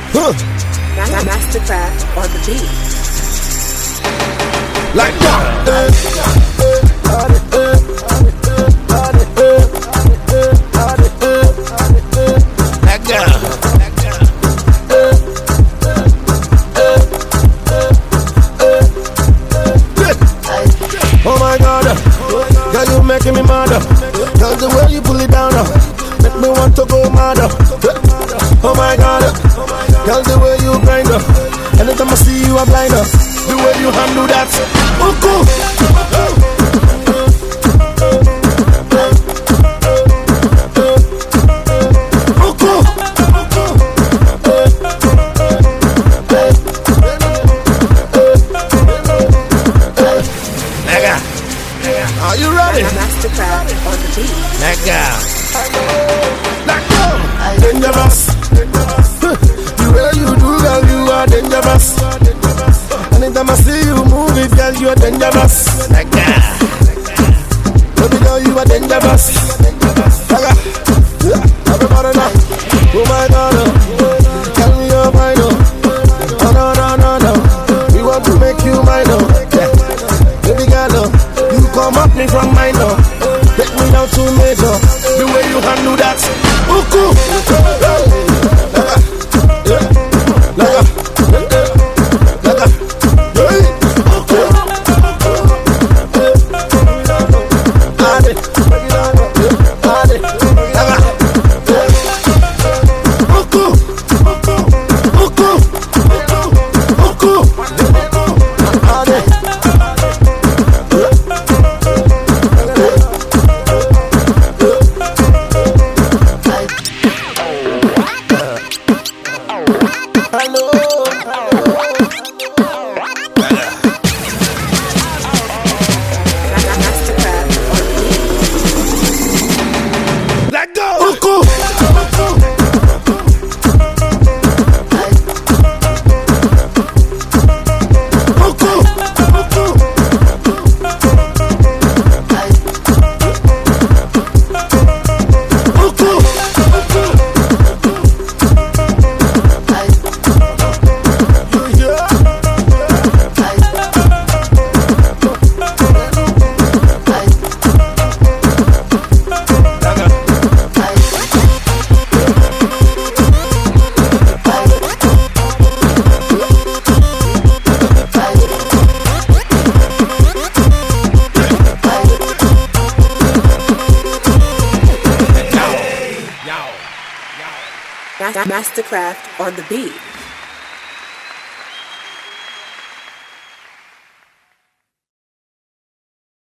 Mastercraft on the beat. Like that. That girl. Oh my God, girl, you making me mad. Girl, the way you pull it down, make me want to go mad. Oh my God, girl, the way you grind up. Anytime I see you, I'm blind. The way you handle that, oh cool. Oh cool. Nigga, are you ready? Mastercraft on the beat. Nigga, dangerous. The way you do, girl, you are dangerous. Anytime I see you move it, girl, you are dangerous. Nigga, baby girl, you are dangerous. Nigga, everybody know. Oh my God, tell me your mind. Oh no, no, no, no. We want to make you mine. Yeah. Baby girl, you come up me from mine. Take me down to major. The way you handle that, oh cool. Mastercraft on the beat.